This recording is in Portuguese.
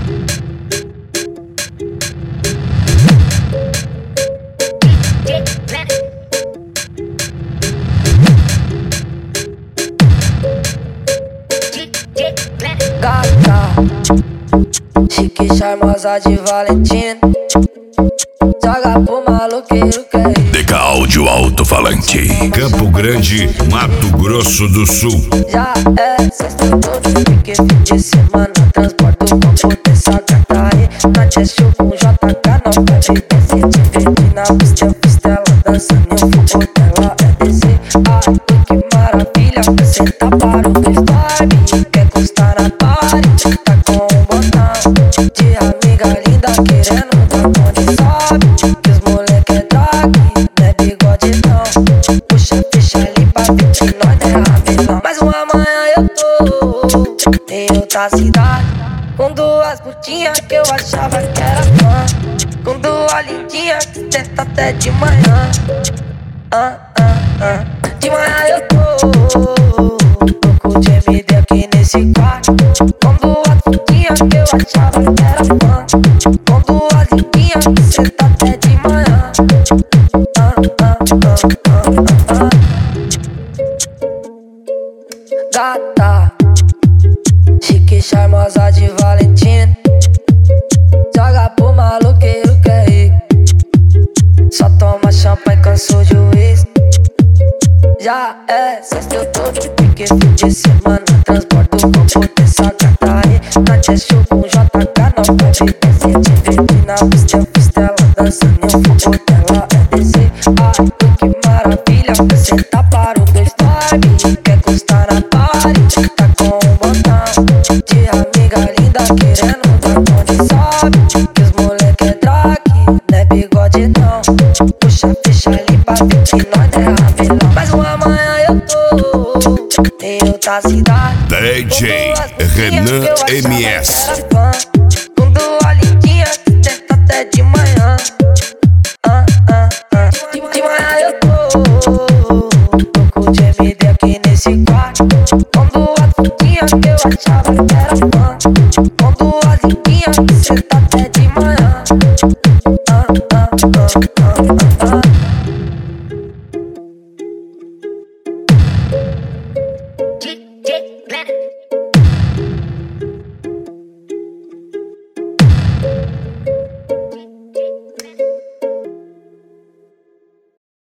Gata, chique, charmosa de Valentina, joga pro maloqueiro que é DK Áudio Alto-Falante, Campo Grande, Mato Grosso do Sul. já é sexta, todo pique, fim de semana, transporto com potência, gata aí, na chest com JK, não pode descer, divertir na pista, ela dançando e o fogo dela é descer. Ai, que maravilha, você tá para o freestyle, quer custar na party, tá com um botão de amiga linda querendo dar onde sobe, que os moleque é drag, não é bigodidão, puxa, fecha ali pra ver que nós não é rapidão. Mais uma manhã eu tô em outra cidade, com duas putinhas que eu achava que era fã, com duas lindinhas que tenta até de manhã. De manhã eu tô com o GMD aqui nesse quarto, com duas putinhas que eu achava que era fã, com duas lindinhas que senta até de manhã. Gata, chique, charmosa de Valentina, joga pro maloqueiro que é rico, só toma champanhe, cansou de uísque. Já é sexta, eu tô de pique, fim de semana, transporto com potência, gata aí, na chest com JK, não pode descer, divertir na pista, ela dançando e o fogo dela é descer. Ai, que maravilha, você tá para o freestyle, quer custar na party, tá com um botão de amiga linda querendo dar onde sobe, que os moleque é drag, não é bigodidão, puxa, fecha ali pra ver que nós não é rapidão. Mais uma manhã eu tô em outra cidade, DJ Renan MS. com duas lindinhas que tenta até de manhã. De manhã eu tô com o GMD aqui nesse quarto, com duas putinhas que eu achava que era fã, com duas lindinhas que senta até de manhã.